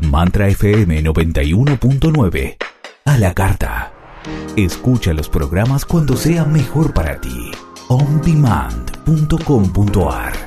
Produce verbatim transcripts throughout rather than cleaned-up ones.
Mantra F M noventa y uno punto nueve. A la carta. Escucha los programas cuando sea mejor para ti. on demand punto com punto a r.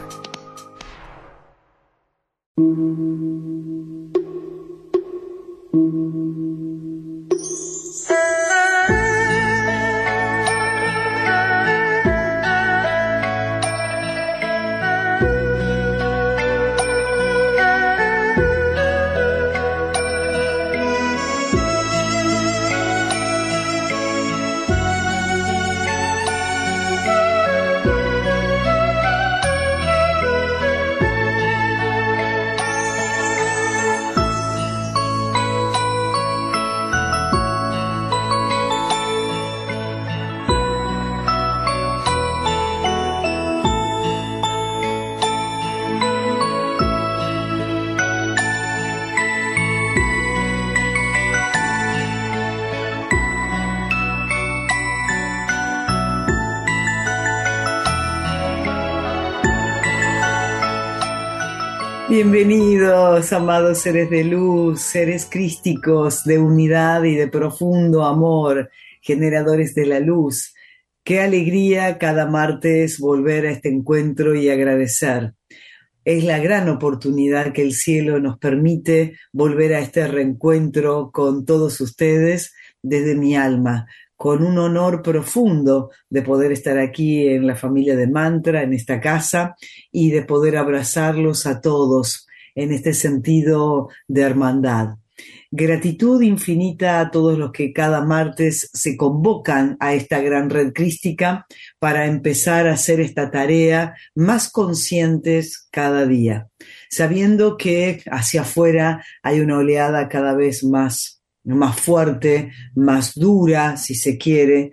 Bienvenidos, amados seres de luz, seres crísticos de unidad y de profundo amor, generadores de la luz. Qué alegría cada martes volver a este encuentro y agradecer. Es la gran oportunidad que el cielo nos permite volver a este reencuentro con todos ustedes desde mi alma, con un honor profundo de poder estar aquí en la familia de Mantra, en esta casa, y de poder abrazarlos a todos en este sentido de hermandad. Gratitud infinita a todos los que cada martes se convocan a esta gran red crística para empezar a hacer esta tarea más conscientes cada día, sabiendo que hacia afuera hay una oleada cada vez más más fuerte, más dura, si se quiere,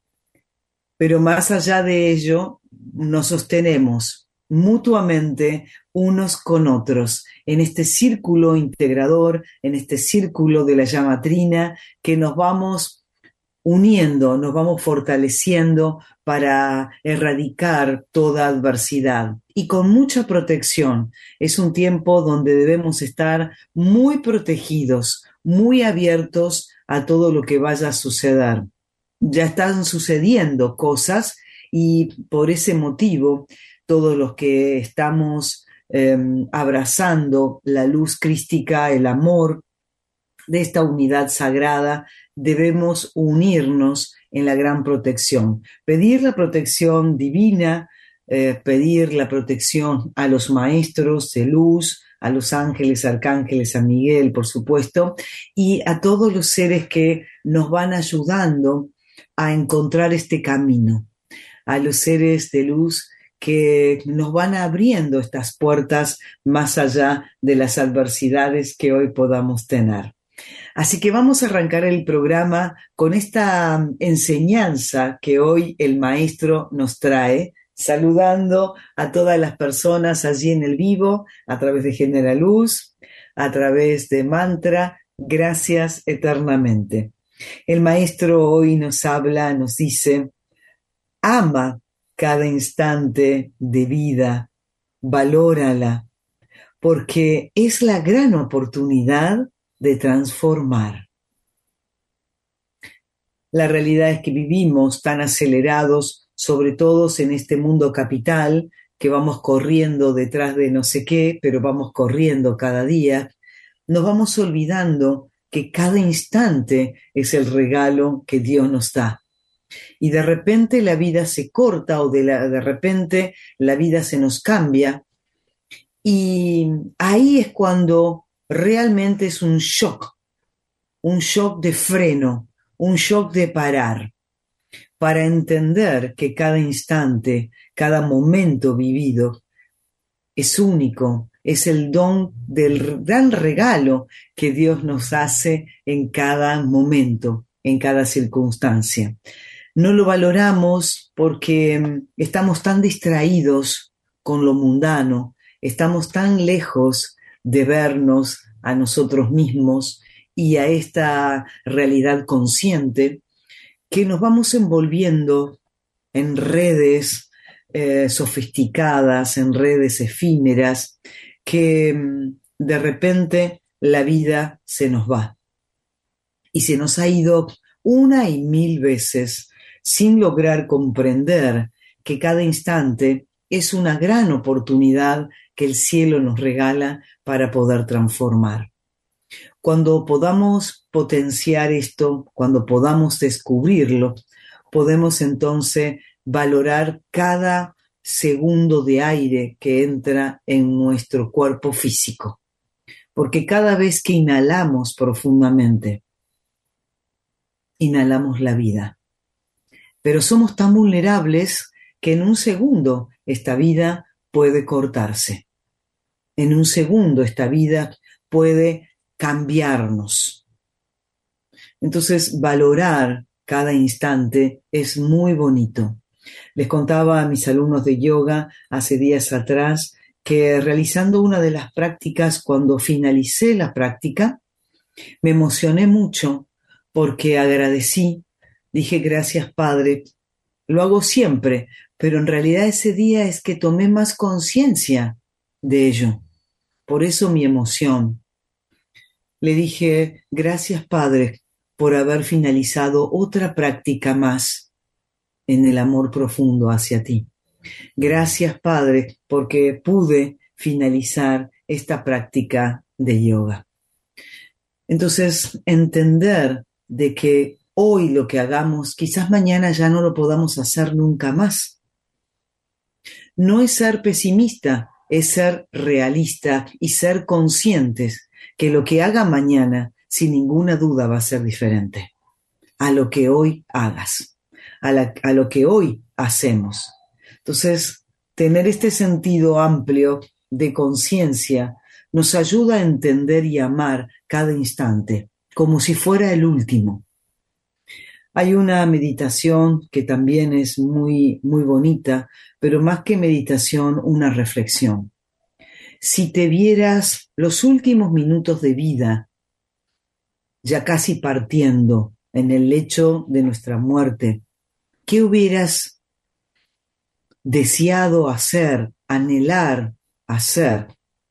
pero más allá de ello, nos sostenemos mutuamente unos con otros en este círculo integrador, en este círculo de la llama trina, que nos vamos uniendo, nos vamos fortaleciendo para erradicar toda adversidad. Y con mucha protección. Es un tiempo donde debemos estar muy protegidos, muy abiertos a todo lo que vaya a suceder. Ya están sucediendo cosas y por ese motivo todos los que estamos eh, abrazando la luz crística, el amor de esta unidad sagrada, debemos unirnos en la gran protección. Pedir la protección divina, eh, pedir la protección a los maestros de luz, a los ángeles, arcángeles, a Miguel, por supuesto, y a todos los seres que nos van ayudando a encontrar este camino, a los seres de luz que nos van abriendo estas puertas más allá de las adversidades que hoy podamos tener. Así que vamos a arrancar el programa con esta enseñanza que hoy el maestro nos trae, saludando a todas las personas allí en el vivo, a través de Genera Luz, a través de Mantra, gracias eternamente. El maestro hoy nos habla, nos dice, ama cada instante de vida, valórala, porque es la gran oportunidad de transformar. La realidad es que vivimos tan acelerados, sobre todo en este mundo capital, que vamos corriendo detrás de no sé qué, pero vamos corriendo cada día. Nos vamos olvidando que cada instante es el regalo que Dios nos da. Y de repente la vida se corta o de, la, de repente la vida se nos cambia. Y ahí es cuando realmente es un shock, un shock de freno, un shock de parar, para entender que cada instante, cada momento vivido es único, es el don del gran regalo que Dios nos hace en cada momento, en cada circunstancia. No lo valoramos porque estamos tan distraídos con lo mundano, estamos tan lejos de vernos a nosotros mismos y a esta realidad consciente, que nos vamos envolviendo en redes eh, sofisticadas, en redes efímeras, que de repente la vida se nos va. Y se nos ha ido una y mil veces sin lograr comprender que cada instante es una gran oportunidad que el cielo nos regala para poder transformar. Cuando podamos potenciar esto, cuando podamos descubrirlo, podemos entonces valorar cada segundo de aire que entra en nuestro cuerpo físico. Porque cada vez que inhalamos profundamente, inhalamos la vida. Pero somos tan vulnerables que en un segundo esta vida puede cortarse. En un segundo esta vida puede cambiarnos. Entonces, valorar cada instante es muy bonito. Les contaba a mis alumnos de yoga hace días atrás que realizando una de las prácticas, cuando finalicé la práctica, me emocioné mucho porque agradecí, dije gracias Padre, lo hago siempre, pero en realidad ese día es que tomé más conciencia de ello, por eso mi emoción. Le dije gracias Padre por haber finalizado otra práctica más en el amor profundo hacia ti. Gracias Padre porque pude finalizar esta práctica de yoga. Entonces, entender de que hoy lo que hagamos, quizás mañana ya no lo podamos hacer nunca más. No es ser pesimista, es ser realista y ser conscientes que lo que haga mañana, sin ninguna duda, va a ser diferente a lo que hoy hagas, a, la, a lo que hoy hacemos. Entonces, tener este sentido amplio de conciencia nos ayuda a entender y amar cada instante, como si fuera el último. Hay una meditación que también es muy, muy bonita, pero más que meditación, una reflexión. Si te vieras los últimos minutos de vida, ya casi partiendo en el lecho de nuestra muerte, ¿qué hubieras deseado hacer, anhelar hacer?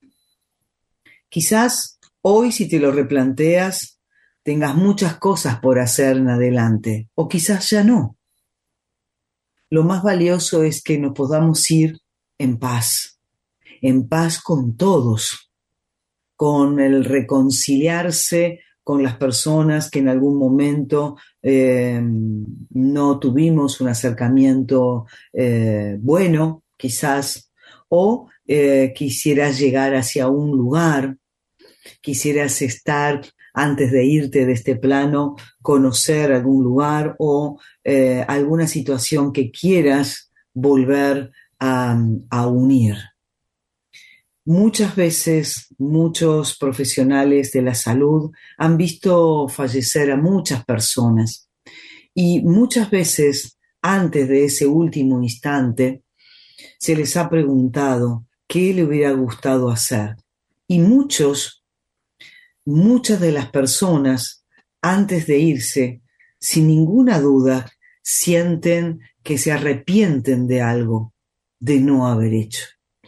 Quizás hoy, si te lo replanteas, tengas muchas cosas por hacer en adelante, o quizás ya no. Lo más valioso es que nos podamos ir en paz, en paz con todos, con el reconciliarse con las personas que en algún momento eh, no tuvimos un acercamiento eh, bueno, quizás, o eh, quisieras llegar hacia un lugar, quisieras estar, antes de irte de este plano, conocer algún lugar o eh, alguna situación que quieras volver a, a unir. Muchas veces, muchos profesionales de la salud han visto fallecer a muchas personas y muchas veces, antes de ese último instante, se les ha preguntado qué le hubiera gustado hacer. Y muchos, muchas de las personas, antes de irse, sin ninguna duda, sienten que se arrepienten de algo, de no haber hecho.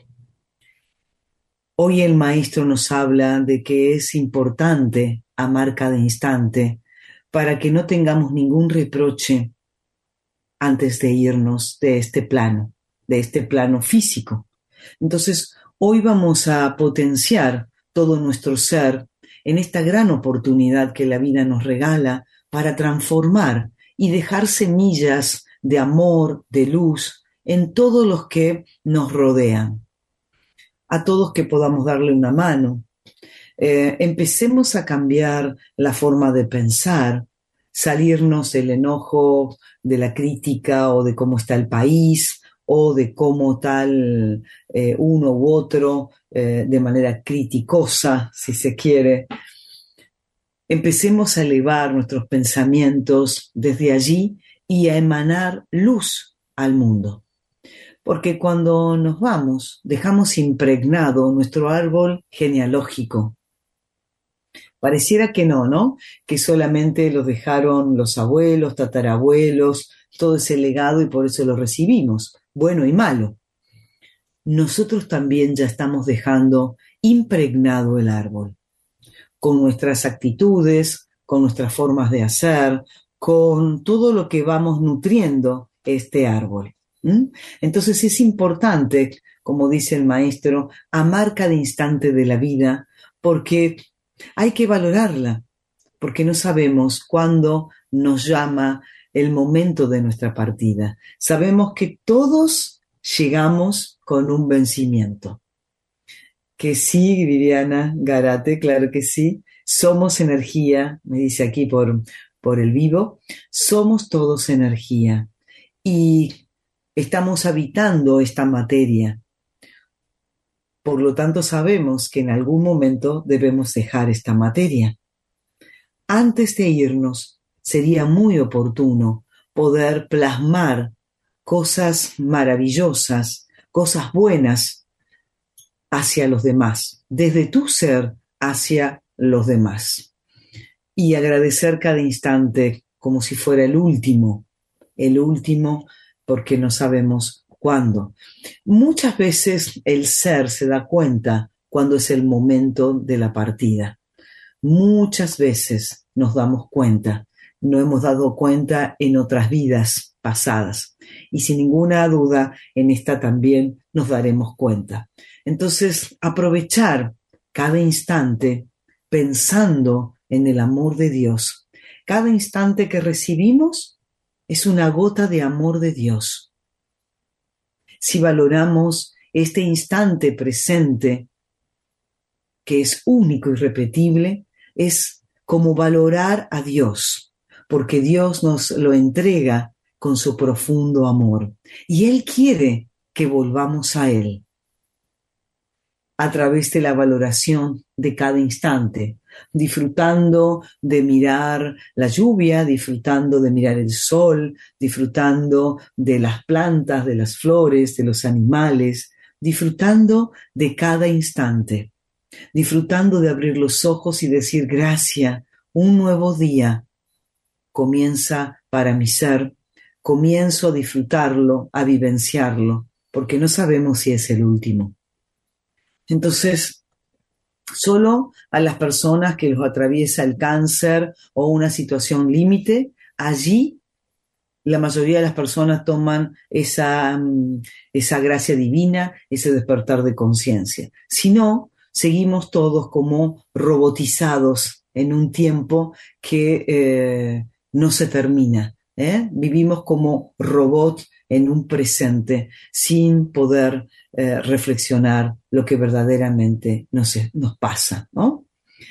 Hoy el maestro nos habla de que es importante amar cada instante para que no tengamos ningún reproche antes de irnos de este plano, de este plano físico. Entonces, hoy vamos a potenciar todo nuestro ser en esta gran oportunidad que la vida nos regala para transformar y dejar semillas de amor, de luz, en todos los que nos rodean. A todos que podamos darle una mano. Eh, empecemos a cambiar la forma de pensar, salirnos del enojo, de la crítica o de cómo está el país o de cómo tal eh, uno u otro eh, de manera criticosa, si se quiere. Empecemos a elevar nuestros pensamientos desde allí y a emanar luz al mundo. Porque cuando nos vamos, dejamos impregnado nuestro árbol genealógico. Pareciera que no, ¿no? Que solamente los dejaron los abuelos, tatarabuelos, todo ese legado y por eso lo recibimos, bueno y malo. Nosotros también ya estamos dejando impregnado el árbol. con nuestras actitudes, con nuestras formas de hacer, con todo lo que vamos nutriendo este árbol. ¿Mm? Entonces es importante, como dice el maestro, amar cada instante de la vida, porque hay que valorarla, porque no sabemos cuándo nos llama el momento de nuestra partida. Sabemos que todos llegamos con un vencimiento. Que sí, Viviana Garate, claro que sí. Somos energía, me dice aquí por, por el vivo, somos todos energía y estamos habitando esta materia. Por lo tanto, sabemos que en algún momento debemos dejar esta materia. Antes de irnos, sería muy oportuno poder plasmar cosas maravillosas, cosas buenas hacia los demás, desde tu ser hacia los demás. Y agradecer cada instante como si fuera el último, el último porque no sabemos cuándo. Muchas veces el ser se da cuenta cuando es el momento de la partida. Muchas veces nos damos cuenta, no hemos dado cuenta en otras vidas pasadas y sin ninguna duda en esta también nos daremos cuenta. Entonces, aprovechar cada instante pensando en el amor de Dios. Cada instante que recibimos es una gota de amor de Dios. Si valoramos este instante presente, que es único y irrepetible, es como valorar a Dios, porque Dios nos lo entrega con su profundo amor. Y Él quiere que volvamos a Él a través de la valoración de cada instante, disfrutando de mirar la lluvia, disfrutando de mirar el sol, disfrutando de las plantas, de las flores, de los animales, disfrutando de cada instante, disfrutando de abrir los ojos y decir gracias, un nuevo día comienza para mi ser, comienzo a disfrutarlo, a vivenciarlo, porque no sabemos si es el último. Entonces, solo a las personas que los atraviesa el cáncer o una situación límite, allí la mayoría de las personas toman esa, esa gracia divina, ese despertar de conciencia. Si no, seguimos todos como robotizados en un tiempo que eh, no se termina. ¿eh? Vivimos como robots en un presente sin poder eh, reflexionar lo que verdaderamente nos, nos pasa, ¿no?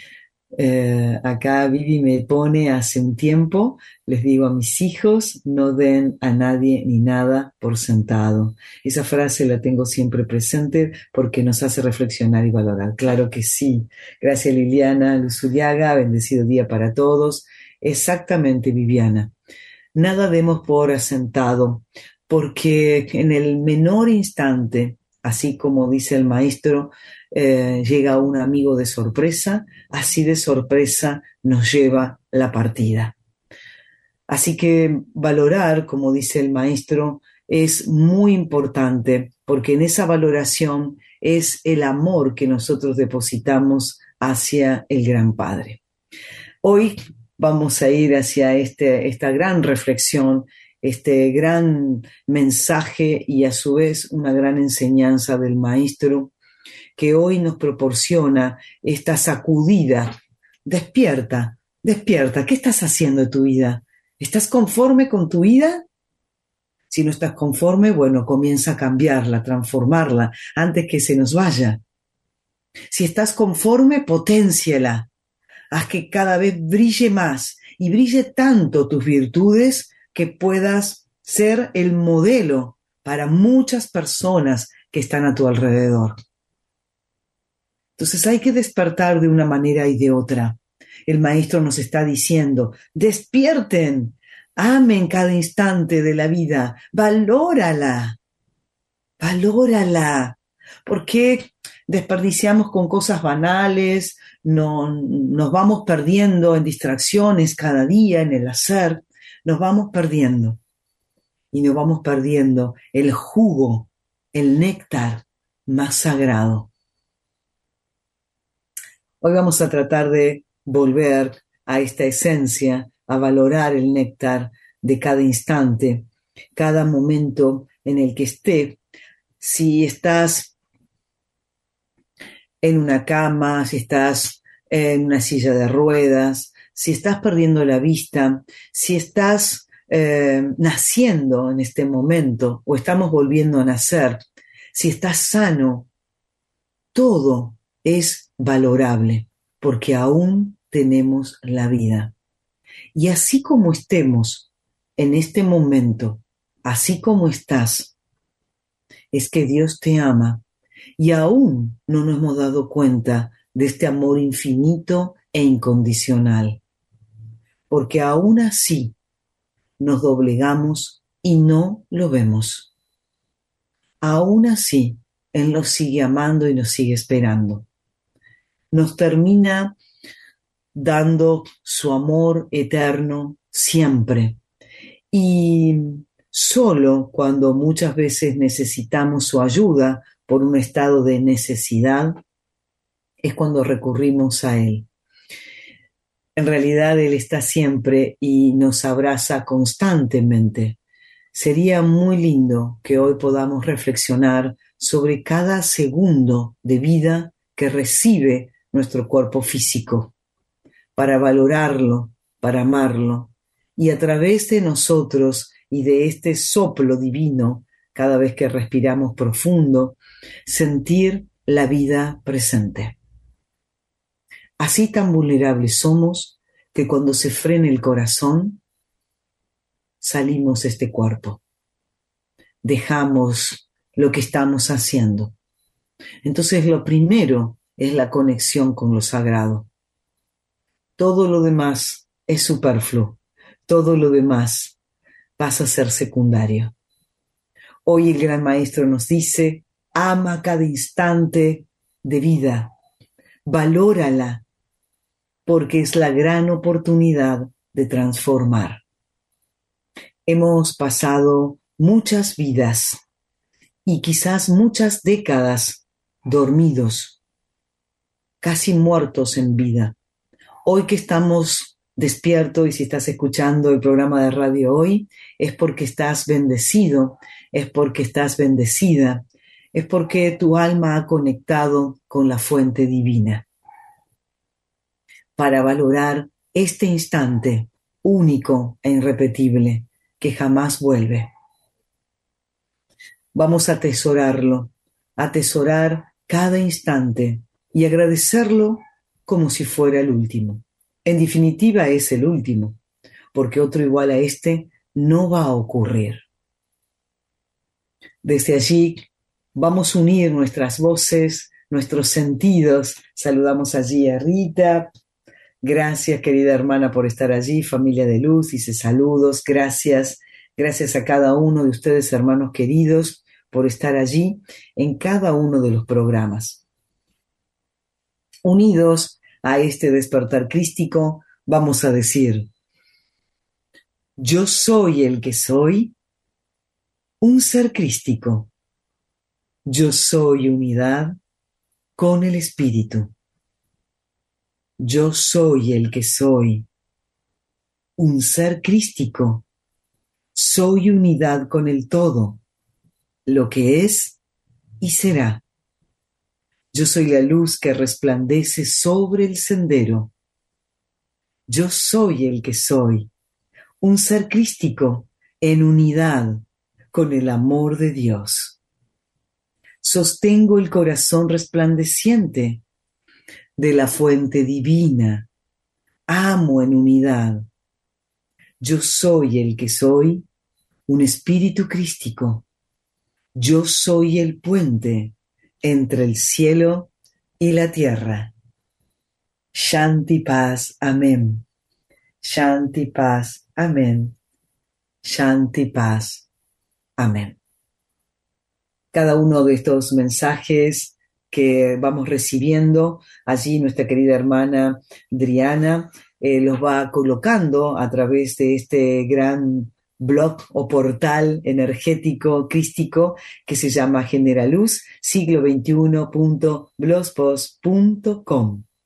Eh, acá Vivi me pone hace un tiempo, les digo a mis hijos, no den a nadie ni nada por sentado. Esa frase la tengo siempre presente porque nos hace reflexionar y valorar. Claro que sí. Gracias Liliana Luzuriaga, bendecido día para todos. Exactamente, Viviana. Nada demos por asentado, porque en el menor instante, así como dice el maestro, eh, llega un amigo de sorpresa, así de sorpresa nos lleva la partida. Así que valorar, como dice el maestro, es muy importante, porque en esa valoración es el amor que nosotros depositamos hacia el Gran Padre. Hoy vamos a ir hacia este, esta gran reflexión, este gran mensaje y a su vez una gran enseñanza del maestro que hoy nos proporciona esta sacudida. Despierta, despierta. ¿Qué estás haciendo en tu vida? ¿Estás conforme con tu vida? Si no estás conforme, bueno, comienza a cambiarla, transformarla antes que se nos vaya. Si estás conforme, poténciala. Haz que cada vez brille más y brille tanto tus virtudes que puedas ser el modelo para muchas personas que están a tu alrededor. Entonces hay que despertar de una manera y de otra. El maestro nos está diciendo, despierten, amen cada instante de la vida, valórala, valórala. ¿Por qué desperdiciamos con cosas banales? No, nos vamos perdiendo en distracciones cada día, en el hacer, nos vamos perdiendo. Y nos vamos perdiendo el jugo, el néctar más sagrado. Hoy vamos a tratar de volver a esta esencia, a valorar el néctar de cada instante, cada momento en el que esté. Si estás en una cama, si estás en una silla de ruedas, si estás perdiendo la vista, si estás eh, naciendo en este momento o estamos volviendo a nacer, si estás sano, todo es valorable porque aún tenemos la vida. Y así como estemos en este momento, así como estás, es que Dios te ama y aún no nos hemos dado cuenta de este amor infinito e incondicional, porque aún así nos doblegamos y no lo vemos. Aún así, Él nos sigue amando y nos sigue esperando. Nos termina dando su amor eterno siempre. Y solo cuando muchas veces necesitamos su ayuda por un estado de necesidad, es cuando recurrimos a Él. En realidad Él está siempre y nos abraza constantemente. Sería muy lindo que hoy podamos reflexionar sobre cada segundo de vida que recibe nuestro cuerpo físico, para valorarlo, para amarlo, y a través de nosotros y de este soplo divino, cada vez que respiramos profundo, sentir la vida presente. Así tan vulnerables somos que cuando se frena el corazón, salimos de este cuerpo. Dejamos lo que estamos haciendo. Entonces lo primero es la conexión con lo sagrado. Todo lo demás es superfluo. Todo lo demás pasa a ser secundario. Hoy el Gran Maestro nos dice, ama cada instante de vida, valórala, porque es la gran oportunidad de transformar. Hemos pasado muchas vidas y quizás muchas décadas dormidos, casi muertos en vida. Hoy que estamos despiertos, y si estás escuchando el programa de radio hoy, es porque estás bendecido, es porque estás bendecida, es porque tu alma ha conectado con la fuente divina. Para valorar este instante único e irrepetible que jamás vuelve. Vamos a atesorarlo, atesorar cada instante y agradecerlo como si fuera el último. En definitiva es el último, porque otro igual a este no va a ocurrir. Desde allí vamos a unir nuestras voces, nuestros sentidos. Saludamos allí a Rita. Gracias, querida hermana, por estar allí. Familia de Luz, dice saludos. Gracias. Gracias a cada uno de ustedes, hermanos queridos, por estar allí en cada uno de los programas. Unidos a este despertar crístico, vamos a decir, yo soy el que soy, un ser crístico. Yo soy unidad con el Espíritu. Yo soy el que soy, un ser crístico. Soy unidad con el todo, lo que es y será. Yo soy la luz que resplandece sobre el sendero. Yo soy el que soy, un ser crístico en unidad con el amor de Dios. Sostengo el corazón resplandeciente de la fuente divina. Amo en unidad. Yo soy el que soy, un espíritu crístico. Yo soy el puente entre el cielo y la tierra. Shanti paz, amén. Shanti paz, amén. Shanti paz, amén. Cada uno de estos mensajes que vamos recibiendo, allí nuestra querida hermana Adriana eh, los va colocando a través de este gran blog o portal energético crístico que se llama Generaluz siglo veintiuno punto blogspot punto com.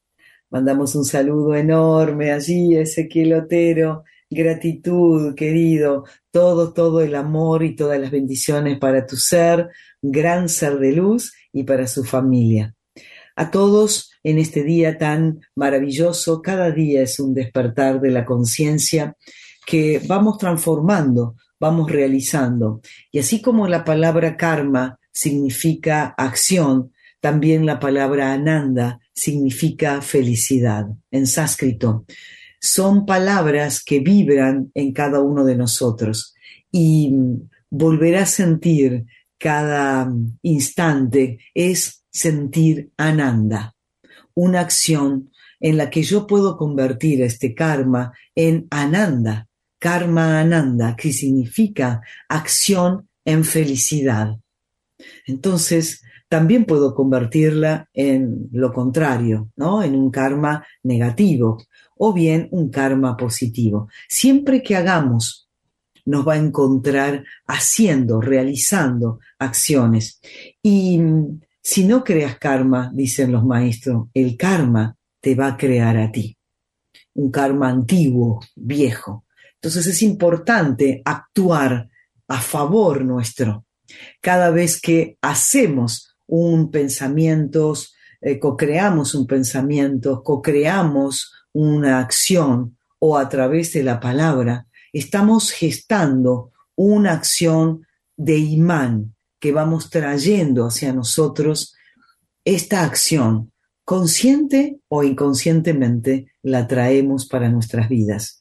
Mandamos un saludo enorme allí, Ezequiel Otero. Gratitud, querido, todo, todo el amor y todas las bendiciones para tu ser, gran ser de luz y para su familia. A todos en este día tan maravilloso, cada día es un despertar de la conciencia que vamos transformando, vamos realizando. Y así como la palabra karma significa acción, también la palabra ananda significa felicidad en sánscrito. Son palabras que vibran en cada uno de nosotros y volver a sentir cada instante es sentir ananda, una acción en la que yo puedo convertir este karma en ananda, karma ananda, que significa acción en felicidad. Entonces, también puedo convertirla en lo contrario, ¿no? En un karma negativo o bien un karma positivo. Siempre que hagamos, nos va a encontrar haciendo, realizando acciones. Y si no creas karma, dicen los maestros, el karma te va a crear a ti. Un karma antiguo, viejo. Entonces es importante actuar a favor nuestro. Cada vez que hacemos un pensamiento, eh, co-creamos un pensamiento, co-creamos una acción o a través de la palabra, estamos gestando una acción de imán que vamos trayendo hacia nosotros. Esta acción, consciente o inconscientemente, la traemos para nuestras vidas.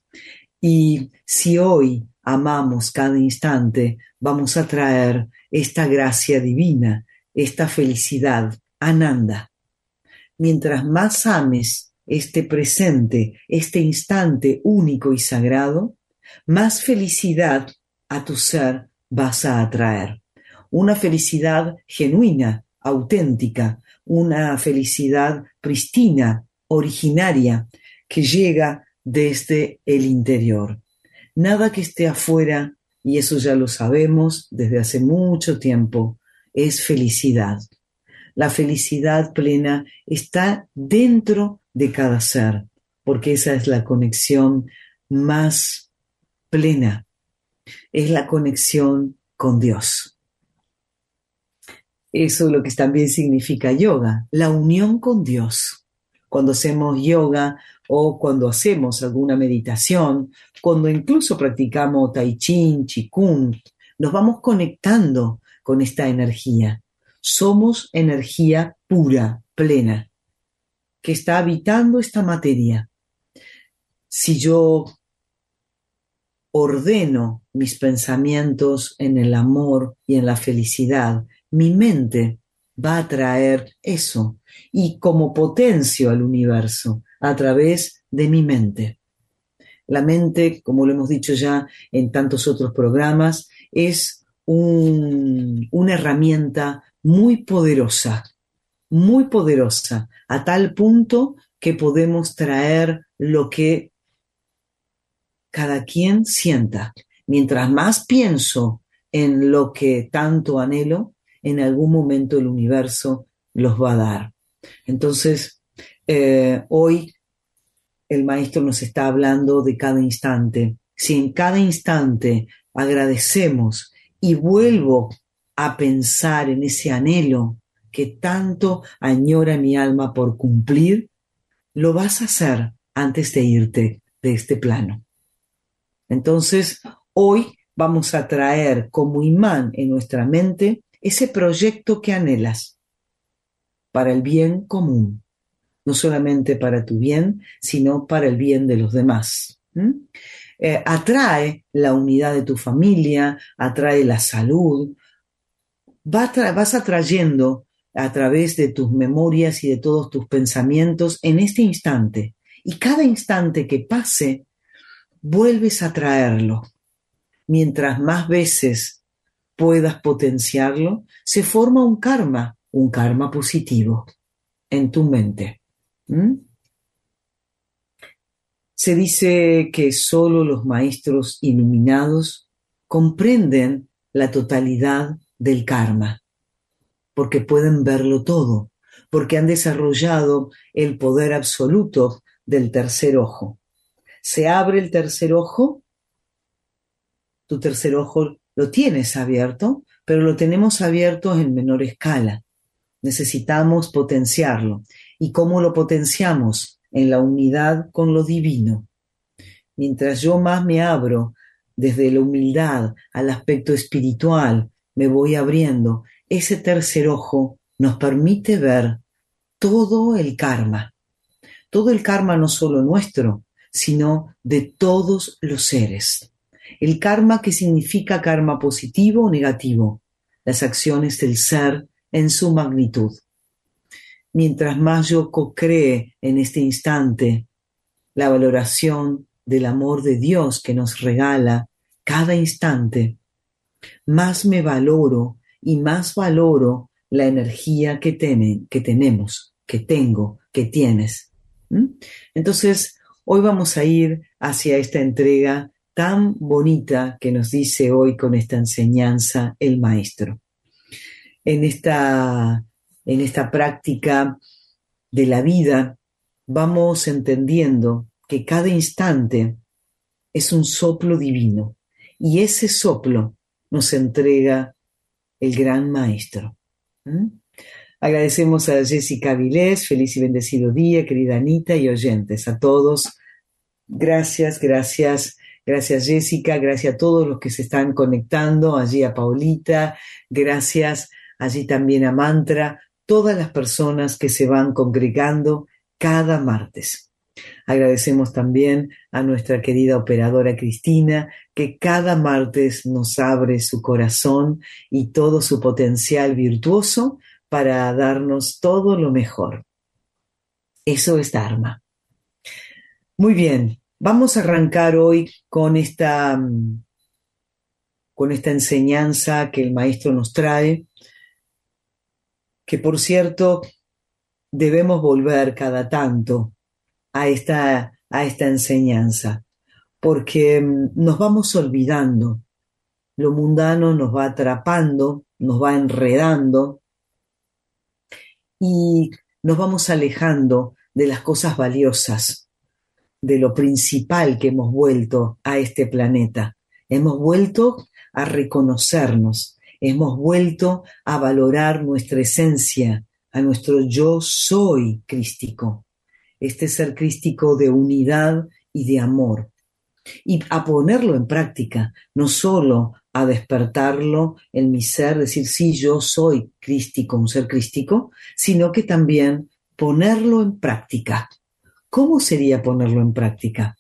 Y si hoy amamos cada instante, vamos a traer esta gracia divina, esta felicidad, ananda. Mientras más ames este presente, este instante único y sagrado, más felicidad a tu ser vas a atraer. Una felicidad genuina, auténtica, una felicidad pristina, originaria, que llega desde el interior. Nada que esté afuera, y eso ya lo sabemos desde hace mucho tiempo, es felicidad. La felicidad plena está dentro de cada ser, porque esa es la conexión más plena, es la conexión con Dios. Eso es lo que también significa yoga, la unión con Dios. Cuando hacemos yoga o cuando hacemos alguna meditación, cuando incluso practicamos tai chi, qigong, nos vamos conectando con esta energía. Somos energía pura, plena, que está habitando esta materia. Si yo ordeno mis pensamientos en el amor y en la felicidad, mi mente va a traer eso y como potencio al universo a través de mi mente. La mente, como lo hemos dicho ya en tantos otros programas, es un, una herramienta muy poderosa, muy poderosa, a tal punto que podemos traer lo que cada quien sienta. Mientras más pienso en lo que tanto anhelo, en algún momento el universo los va a dar. Entonces, eh, hoy el maestro nos está hablando de cada instante. Si en cada instante agradecemos y vuelvo a pensar en ese anhelo que tanto añora mi alma por cumplir, lo vas a hacer antes de irte de este plano. Entonces, hoy vamos a traer como imán en nuestra mente ese proyecto que anhelas para el bien común, no solamente para tu bien, sino para el bien de los demás. ¿Mm? Eh, atrae la unidad de tu familia, atrae la salud, va tra- vas atrayendo a través de tus memorias y de todos tus pensamientos en este instante. Y cada instante que pase, vuelves a traerlo. Mientras más veces puedas potenciarlo, se forma un karma, un karma positivo en tu mente. ¿Mm? Se dice que solo los maestros iluminados comprenden la totalidad del karma, porque pueden verlo todo, porque han desarrollado el poder absoluto del tercer ojo. Se abre el tercer ojo, tu tercer ojo lo tienes abierto, pero lo tenemos abierto en menor escala. Necesitamos potenciarlo. ¿Y cómo lo potenciamos? En la unidad con lo divino. Mientras yo más me abro desde la humildad al aspecto espiritual, me voy abriendo, ese tercer ojo nos permite ver todo el karma. Todo el karma no solo nuestro, sino de todos los seres. El karma, que significa karma positivo o negativo, las acciones del ser en su magnitud. Mientras más yo co-cree en este instante la valoración del amor de Dios que nos regala cada instante, más me valoro y más valoro la energía que, ten, que tenemos, que tengo, que tienes. ¿Mm? Entonces, hoy vamos a ir hacia esta entrega tan bonita que nos dice hoy con esta enseñanza el maestro. En esta, en esta práctica de la vida vamos entendiendo que cada instante es un soplo divino y ese soplo nos entrega el gran maestro. ¿Mm? Agradecemos a Jessica Vilés, feliz y bendecido día, querida Anita y oyentes, a todos. Gracias, gracias, gracias Jessica, gracias a todos los que se están conectando, allí a Paulita, gracias allí también a Mantra, todas las personas que se van congregando cada martes. Agradecemos también a nuestra querida operadora Cristina, que cada martes nos abre su corazón y todo su potencial virtuoso para darnos todo lo mejor. Eso es Dharma. Muy bien, vamos a arrancar hoy con esta, con esta enseñanza que el maestro nos trae, que por cierto debemos volver cada tanto a esta, a esta enseñanza, porque nos vamos olvidando, lo mundano nos va atrapando, nos va enredando y nos vamos alejando de las cosas valiosas, de lo principal que hemos vuelto a este planeta. Hemos vuelto a reconocernos, hemos vuelto a valorar nuestra esencia, a nuestro yo soy crístico, este ser crístico de unidad y de amor, y a ponerlo en práctica, no solo a despertarlo en mi ser, decir sí, yo soy crístico, un ser crístico, sino que también ponerlo en práctica. ¿Cómo sería ponerlo en práctica?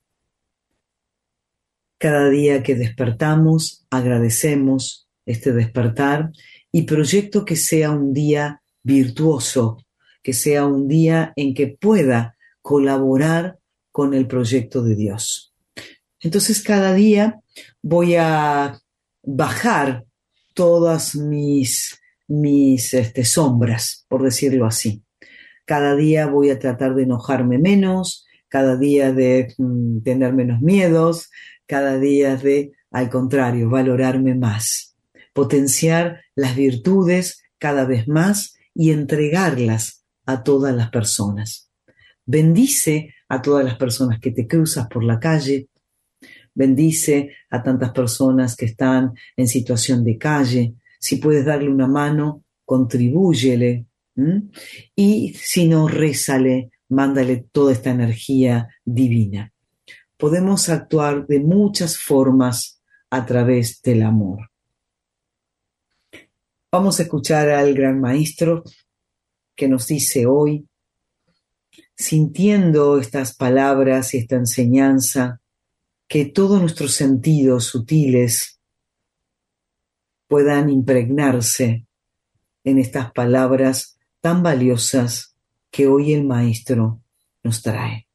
Cada día que despertamos, agradecemos este despertar y proyecto que sea un día virtuoso, que sea un día en que pueda colaborar con el proyecto de Dios. Entonces cada día voy a bajar todas mis, mis este, sombras, por decirlo así. Cada día voy a tratar de enojarme menos, cada día de mm, tener menos miedos, cada día de, al contrario, valorarme más, potenciar las virtudes cada vez más y entregarlas a todas las personas. Bendice a todas las personas que te cruzas por la calle, bendice a tantas personas que están en situación de calle. Si puedes darle una mano, contribúyele. ¿Mm? Y si no, rézale, mándale toda esta energía divina. Podemos actuar de muchas formas a través del amor. Vamos a escuchar al gran maestro que nos dice hoy, sintiendo estas palabras y esta enseñanza, que todos nuestros sentidos sutiles puedan impregnarse en estas palabras tan valiosas que hoy el maestro nos trae.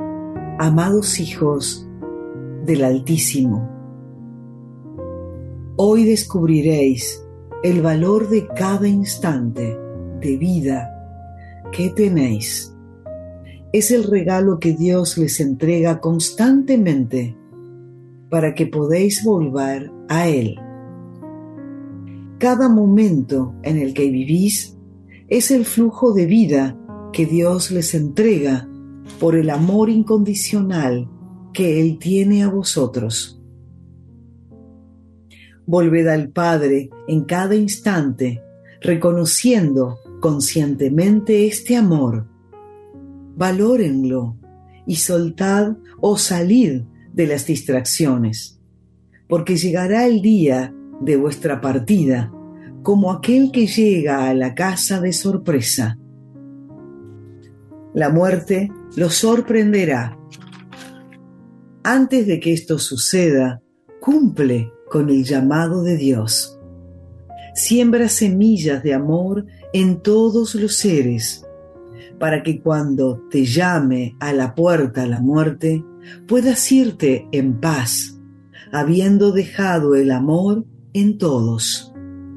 Amados hijos del Altísimo, Hoy descubriréis el valor de cada instante de vida que tenéis. Es el regalo que Dios les entrega constantemente para que podáis volver a Él. Cada momento en el que vivís es el flujo de vida que Dios les entrega por el amor incondicional que Él tiene a vosotros. Volved al Padre en cada instante, reconociendo conscientemente este amor. Valórenlo y soltad o salid de las distracciones, porque llegará el día de vuestra partida como aquel que llega a la casa de sorpresa. La muerte los sorprenderá. Antes de que esto suceda, cumple con el llamado de Dios. Siembra semillas de amor en todos los seres, para que cuando te llame a la puerta la muerte, puedas irte en paz, habiendo dejado el amor en todos.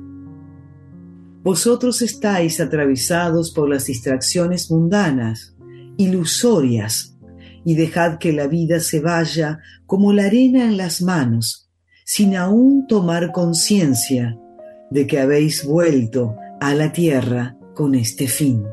Vosotros estáis atravesados por las distracciones mundanas, ilusorias, y dejad que la vida se vaya como la arena en las manos, sin aún tomar conciencia de que habéis vuelto a la tierra con este fin.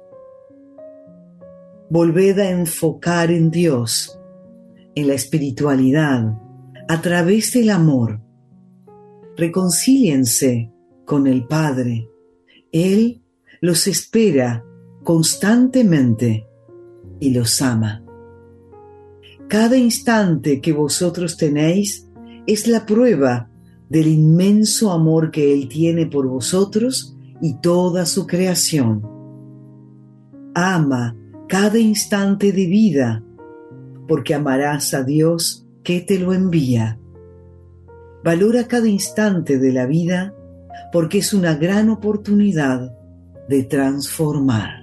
Volved a enfocar en Dios, en la espiritualidad, a través del amor. Reconcíliense con el Padre. Él los espera constantemente y los ama. Cada instante que vosotros tenéis es la prueba del inmenso amor que Él tiene por vosotros y toda su creación. Ama cada instante de vida, porque amarás a Dios que te lo envía. Valora cada instante de la vida, porque es una gran oportunidad de transformar.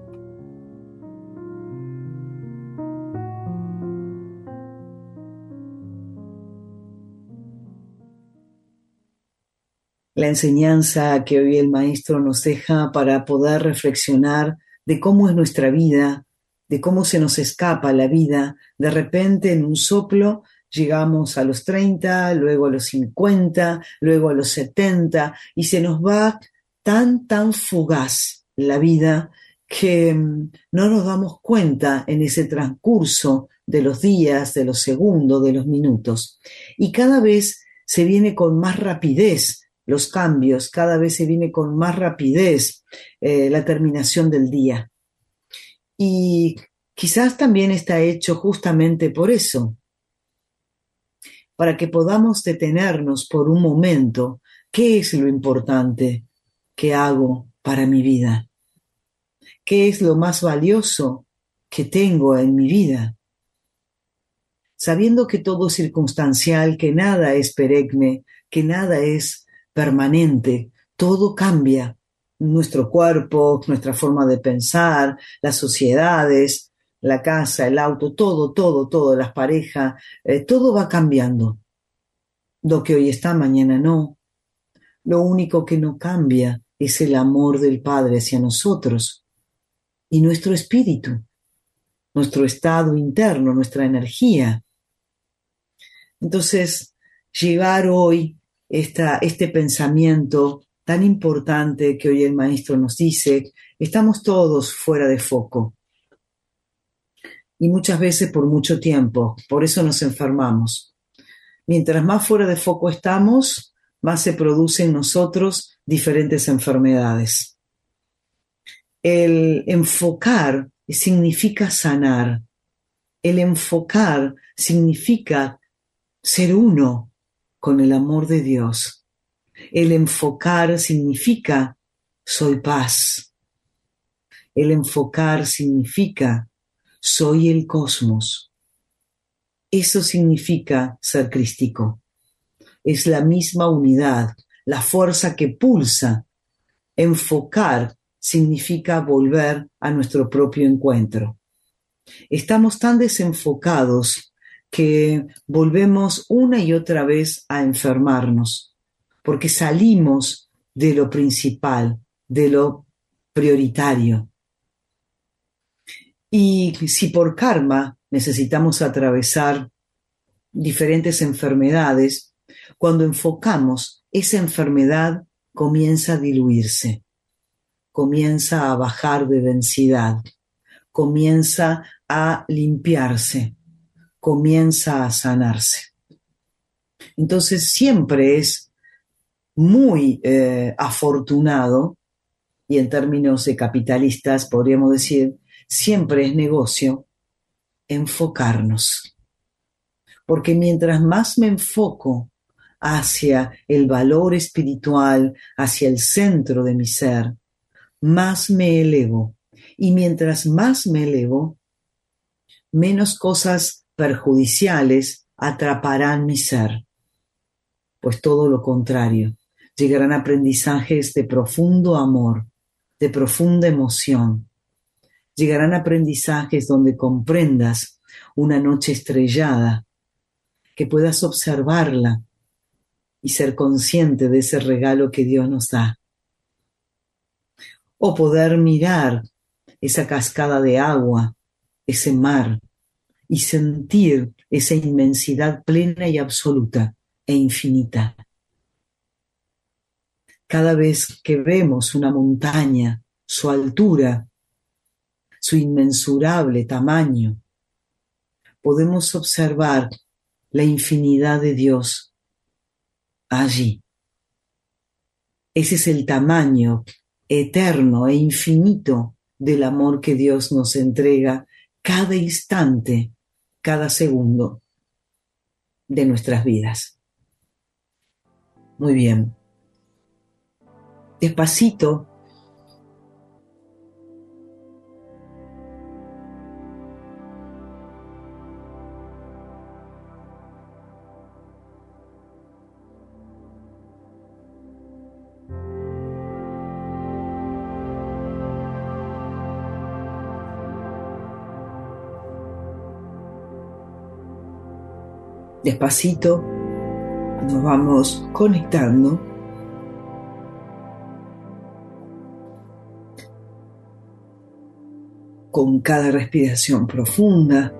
La enseñanza que hoy el Maestro nos deja para poder reflexionar de cómo es nuestra vida, de cómo se nos escapa la vida. De repente, en un soplo, llegamos a los treinta, luego a los cincuenta, luego a los setenta, y se nos va tan, tan fugaz la vida que no nos damos cuenta en ese transcurso de los días, de los segundos, de los minutos. Y cada vez se viene con más rapidez los cambios, cada vez se viene con más rapidez eh, la terminación del día. Y quizás también está hecho justamente por eso, para que podamos detenernos por un momento. ¿Qué es lo importante que hago para mi vida? ¿Qué es lo más valioso que tengo en mi vida? Sabiendo que todo es circunstancial, que nada es perenne, que nada es permanente, todo cambia. Nuestro cuerpo, nuestra forma de pensar, las sociedades, la casa, el auto, todo, todo, todo, las parejas, eh, todo va cambiando. Lo que hoy está, mañana no. Lo único que no cambia es el amor del Padre hacia nosotros y nuestro espíritu, nuestro estado interno, nuestra energía. Entonces, llevar hoy esta, este pensamiento tan importante que hoy el Maestro nos dice, estamos todos fuera de foco. Y muchas veces por mucho tiempo, por eso nos enfermamos. Mientras más fuera de foco estamos, más se producen en nosotros diferentes enfermedades. El enfocar significa sanar. El enfocar significa ser uno con el amor de Dios. El enfocar significa soy paz. El enfocar significa soy el cosmos. Eso significa ser crístico. Es la misma unidad, la fuerza que pulsa. Enfocar significa volver a nuestro propio encuentro. Estamos tan desenfocados que volvemos una y otra vez a enfermarnos. porque salimos de lo principal, de lo prioritario. Y si por karma necesitamos atravesar diferentes enfermedades, cuando enfocamos, esa enfermedad comienza a diluirse, comienza a bajar de densidad, comienza a limpiarse, comienza a sanarse. Entonces siempre es muy eh, afortunado, y en términos de capitalistas podríamos decir, siempre es negocio enfocarnos. Porque mientras más me enfoco hacia el valor espiritual, hacia el centro de mi ser, más me elevo. Y mientras más me elevo, menos cosas perjudiciales atraparán mi ser. Pues todo lo contrario, llegarán aprendizajes de profundo amor, de profunda emoción. Llegarán aprendizajes donde comprendas una noche estrellada, que puedas observarla y ser consciente de ese regalo que Dios nos da. O poder mirar esa cascada de agua, ese mar, y sentir esa inmensidad plena y absoluta e infinita. Cada vez que vemos una montaña, su altura, su inmensurable tamaño, podemos observar la infinidad de Dios allí. Ese es el tamaño eterno e infinito del amor que Dios nos entrega cada instante, cada segundo de nuestras vidas. Muy bien. Despacito, despacito, nos vamos conectando con cada respiración profunda.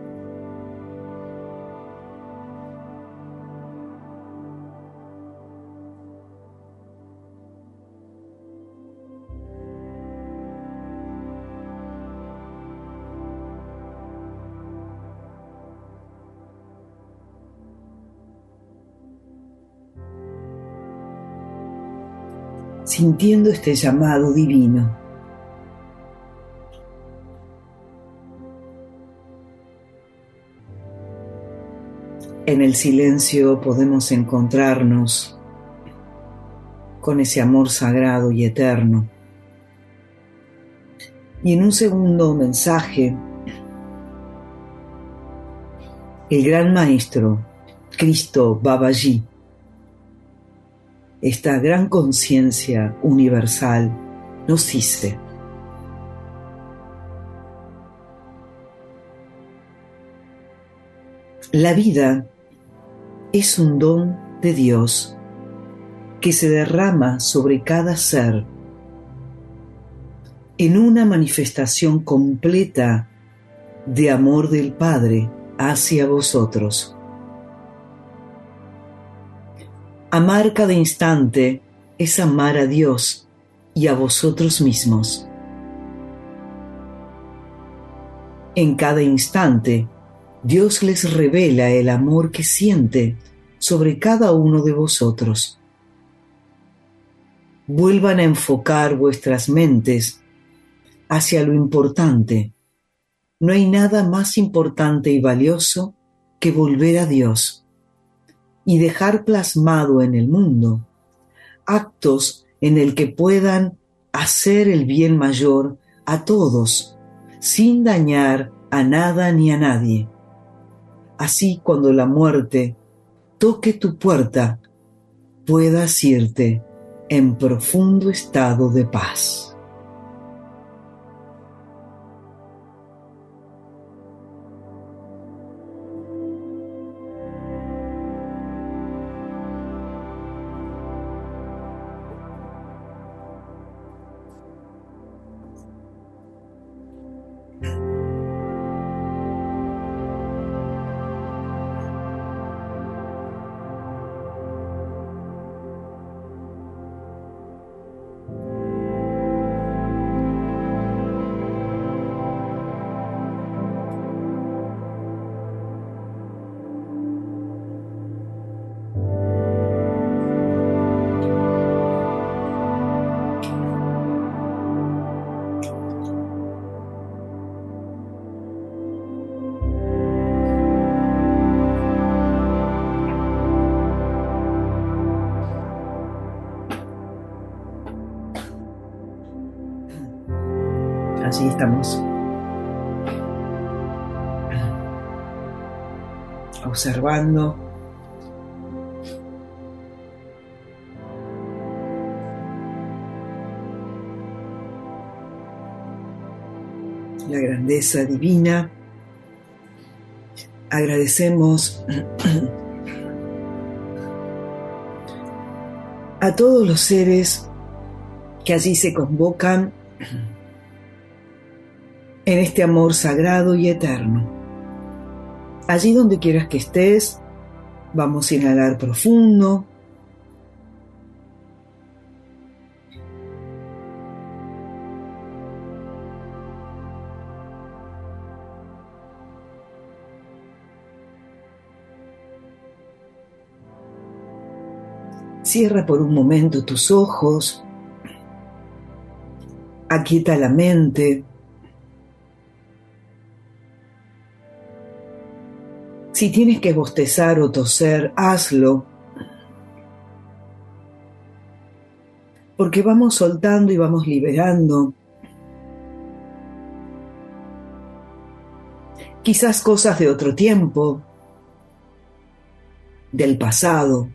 Sintiendo este llamado divino. En el silencio podemos encontrarnos con ese amor sagrado y eterno. Y en un segundo mensaje, el gran maestro, Cristo Babaji, esta gran conciencia universal, nos dice: la vida es un don de Dios que se derrama sobre cada ser en una manifestación completa de amor del Padre hacia vosotros. Amar cada instante es amar a Dios y a vosotros mismos. En cada instante, Dios les revela el amor que siente sobre cada uno de vosotros. Vuelvan a enfocar vuestras mentes hacia lo importante. No hay nada más importante y valioso que volver a Dios y dejar plasmado en el mundo actos en el que puedan hacer el bien mayor a todos, sin dañar a nada ni a nadie. Así, cuando la muerte toque tu puerta, puedas irte en profundo estado de paz. Allí estamos, observando la grandeza divina. Agradecemos a todos los seres que allí se convocan en este amor sagrado y eterno. Allí donde quieras que estés, vamos a inhalar profundo. Cierra por un momento tus ojos, aquieta la mente. Si tienes que bostezar o toser, hazlo, porque vamos soltando y vamos liberando quizás cosas de otro tiempo, del pasado.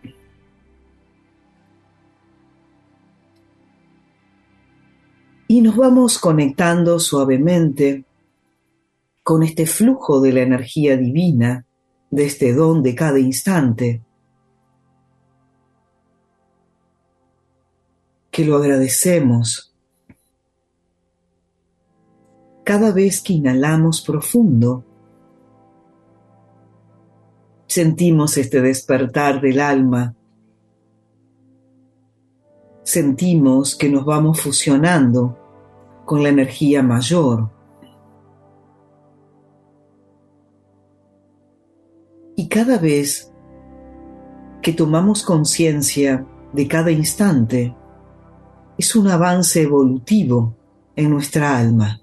Y nos vamos conectando suavemente con este flujo de la energía divina, de este don de cada instante, que lo agradecemos. Cada vez que inhalamos profundo, sentimos este despertar del alma. Sentimos que nos vamos fusionando con la energía mayor. Y cada vez que tomamos conciencia de cada instante, es un avance evolutivo en nuestra alma.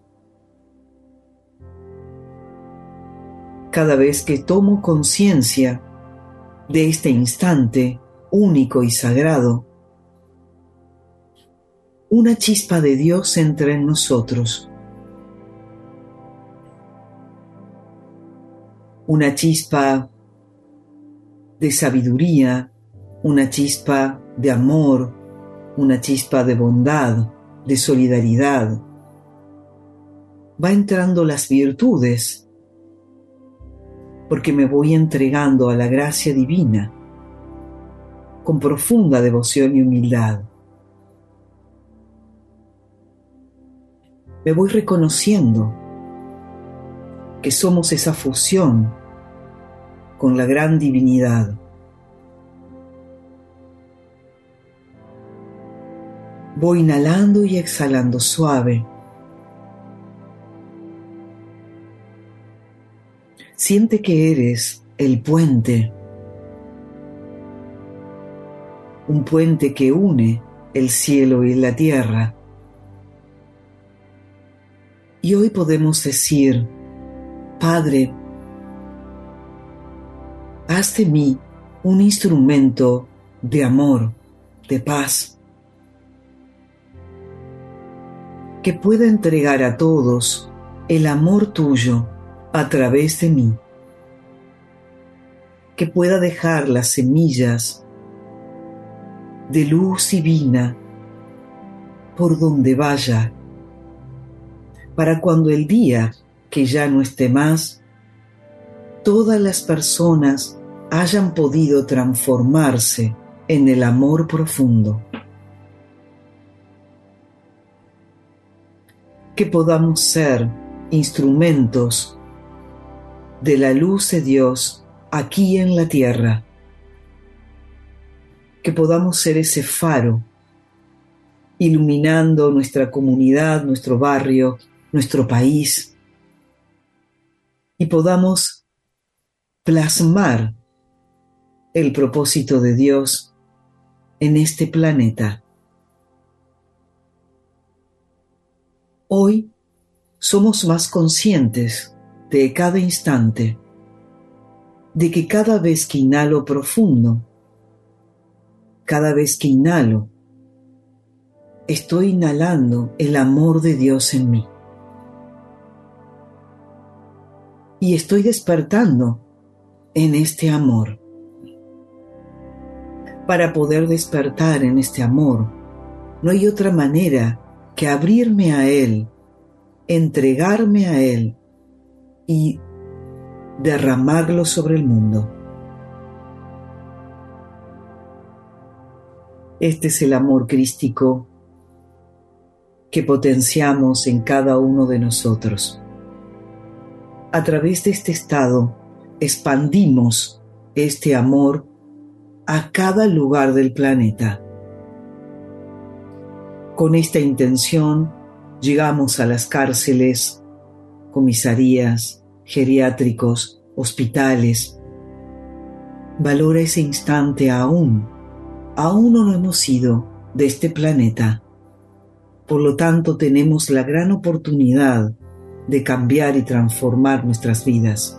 Cada vez que tomo conciencia de este instante único y sagrado, una chispa de Dios entra en nosotros. Una chispa de sabiduría, una chispa de amor, una chispa de bondad, de solidaridad. Va entrando las virtudes, porque me voy entregando a la gracia divina con profunda devoción y humildad. Me voy reconociendo que somos esa fusión con la gran divinidad. Voy inhalando y exhalando suave. Siente que eres el puente, un puente que une el cielo y la tierra. Y hoy podemos decir: Padre, haz de mí un instrumento de amor, de paz, que pueda entregar a todos el amor tuyo a través de mí, que pueda dejar las semillas de luz divina por donde vaya, para cuando el día que ya no esté más, todas las personas hayan podido transformarse en el amor profundo. Que podamos ser instrumentos de la luz de Dios aquí en la tierra. Que podamos ser ese faro iluminando nuestra comunidad, nuestro barrio, nuestro país, y podamos plasmar el propósito de Dios en este planeta. Hoy somos más conscientes de cada instante, de que cada vez que inhalo profundo, cada vez que inhalo, estoy inhalando el amor de Dios en mí. y estoy despertando en este amor. Para poder despertar en este amor, no hay otra manera que abrirme a Él, entregarme a Él y derramarlo sobre el mundo. Este es el amor crístico que potenciamos en cada uno de nosotros. A través de este estado, expandimos este amor a cada lugar del planeta. Con esta intención, llegamos a las cárceles, comisarías, geriátricos, hospitales. Valora ese instante aún. Aún no hemos ido de este planeta. Por lo tanto, tenemos la gran oportunidad de cambiar y transformar nuestras vidas.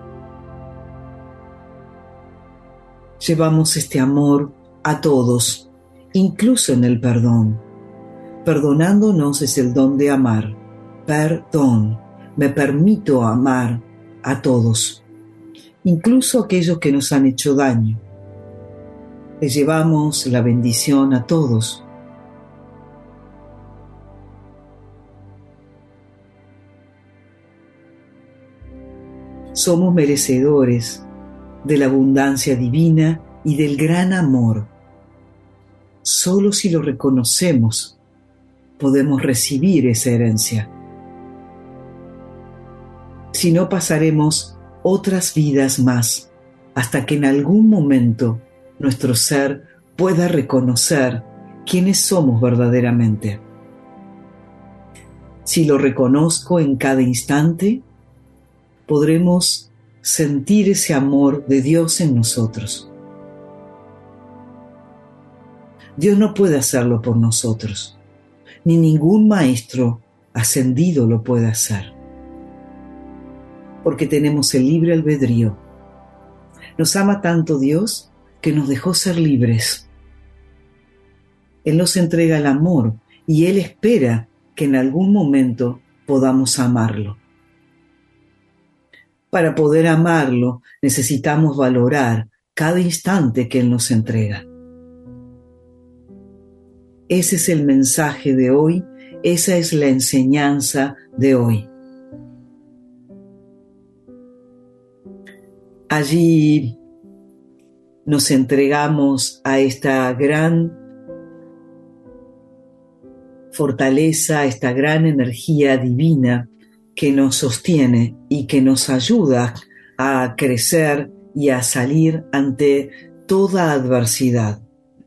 Llevamos este amor a todos, incluso en el perdón. Perdonándonos es el don de amar. Perdón. Me permito amar a todos, incluso a aquellos que nos han hecho daño. Le llevamos la bendición a todos. Somos merecedores de la abundancia divina y del gran amor. Solo si lo reconocemos, podemos recibir esa herencia. Si no, pasaremos otras vidas más, hasta que en algún momento nuestro ser pueda reconocer quiénes somos verdaderamente. Si lo reconozco en cada instante, podremos sentir ese amor de Dios en nosotros. Dios no puede hacerlo por nosotros, ni ningún maestro ascendido lo puede hacer, porque tenemos el libre albedrío. Nos ama tanto Dios que nos dejó ser libres. Él nos entrega el amor y Él espera que en algún momento podamos amarlo. Para poder amarlo, necesitamos valorar cada instante que Él nos entrega. Ese es el mensaje de hoy, esa es la enseñanza de hoy. Allí nos entregamos a esta gran fortaleza, a esta gran energía divina que nos sostiene y que nos ayuda a crecer y a salir ante toda adversidad.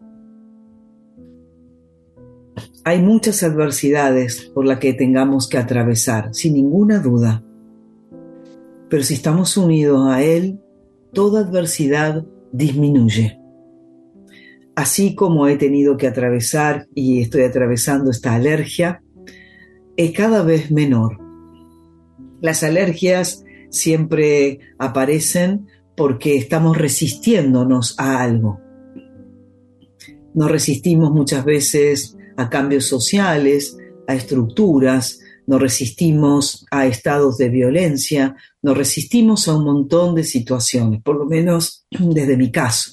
Hay muchas adversidades por las que tengamos que atravesar, sin ninguna duda. Pero si estamos unidos a Él, toda adversidad disminuye. Así como he tenido que atravesar y estoy atravesando esta alergia, es cada vez menor. Las alergias siempre aparecen porque estamos resistiéndonos a algo. Nos resistimos muchas veces a cambios sociales, a estructuras, nos resistimos a estados de violencia, nos resistimos a un montón de situaciones, por lo menos desde mi caso.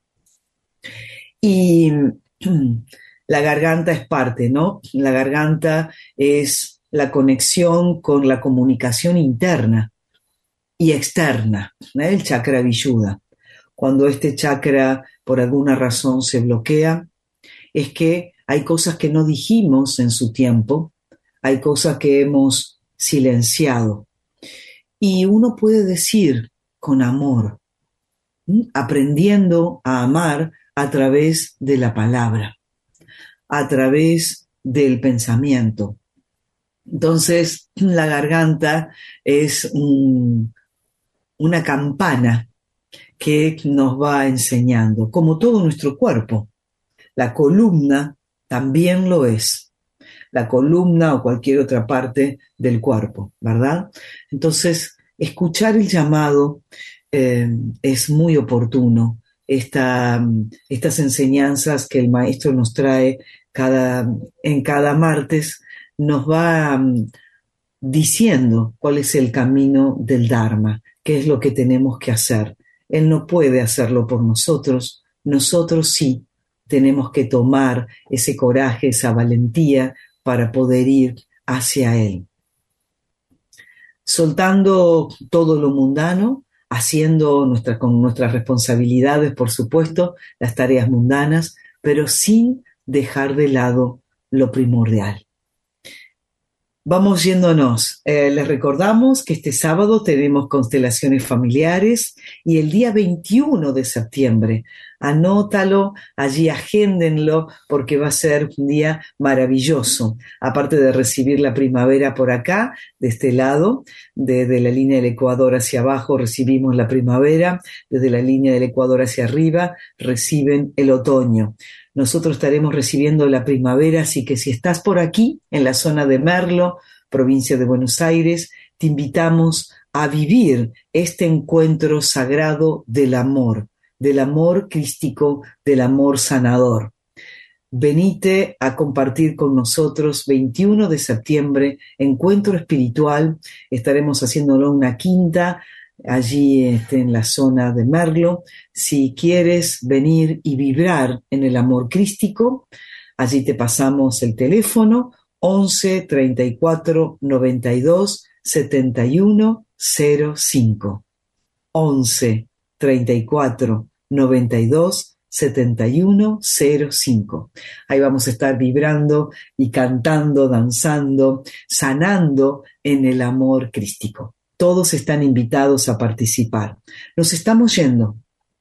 Y la garganta es parte, ¿no? La garganta es la conexión con la comunicación interna y externa, ¿eh? El chakra Vishuddha. Cuando este chakra por alguna razón se bloquea, es que hay cosas que no dijimos en su tiempo, hay cosas que hemos silenciado. Y uno puede decir con amor, ¿sí? Aprendiendo a amar a través de la palabra, a través del pensamiento. Entonces, la garganta es un, una campana que nos va enseñando, como todo nuestro cuerpo. La columna también lo es. La columna o cualquier otra parte del cuerpo, ¿verdad? Entonces, escuchar el llamado eh, es muy oportuno. Esta, estas enseñanzas que el maestro nos trae cada, en cada martes nos va diciendo cuál es el camino del Dharma, qué es lo que tenemos que hacer. Él no puede hacerlo por nosotros, nosotros sí tenemos que tomar ese coraje, esa valentía para poder ir hacia Él. Soltando todo lo mundano, haciendo nuestra, con nuestras responsabilidades, por supuesto, las tareas mundanas, pero sin dejar de lado lo primordial. Vamos yéndonos. Eh, les recordamos que este sábado tenemos constelaciones familiares y el día veintiuno de septiembre, anótalo, allí agéndenlo porque va a ser un día maravilloso. Aparte de recibir la primavera por acá, de este lado, desde la línea del Ecuador hacia abajo recibimos la primavera, desde la línea del Ecuador hacia arriba reciben el otoño. Nosotros estaremos recibiendo la primavera, así que si estás por aquí, en la zona de Merlo, provincia de Buenos Aires, te invitamos a vivir este encuentro sagrado del amor, del amor crístico, del amor sanador. Venite a compartir con nosotros veintiuno de septiembre, encuentro espiritual, estaremos haciéndolo una quinta, allí este, en la zona de Merlo. Si quieres venir y vibrar en el amor crístico, allí te pasamos el teléfono once, treinta y cuatro, noventa y dos, setenta y uno, cero cinco. once, treinta y cuatro, noventa y dos, setenta y uno, cero cinco. Ahí vamos a estar vibrando y cantando, danzando, sanando en el amor crístico. Todos están invitados a participar. Nos estamos yendo.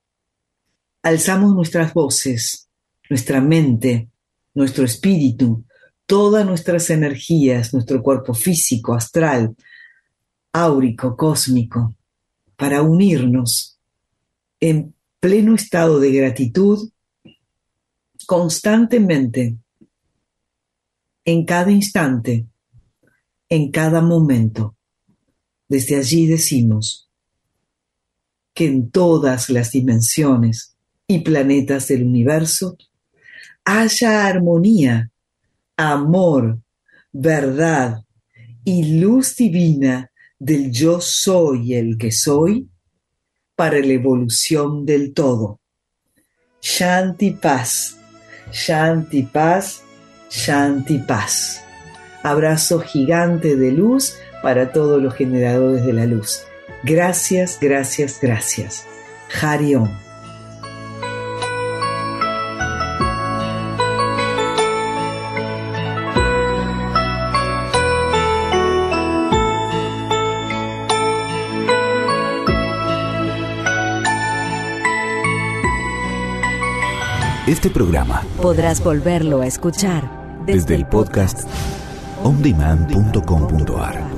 Alzamos nuestras voces, nuestra mente, nuestro espíritu, todas nuestras energías, nuestro cuerpo físico, astral, áurico, cósmico, para unirnos en pleno estado de gratitud constantemente, en cada instante, en cada momento. Desde allí decimos que en todas las dimensiones y planetas del universo haya armonía, amor, verdad y luz divina del yo soy el que soy para la evolución del todo. Shanti paz, Shanti paz, Shanti paz. Abrazo gigante de luz para todos los generadores de la luz. Gracias, gracias, gracias. Hari Om. Este programa podrás volverlo a escuchar desde el podcast on demand punto com punto a r.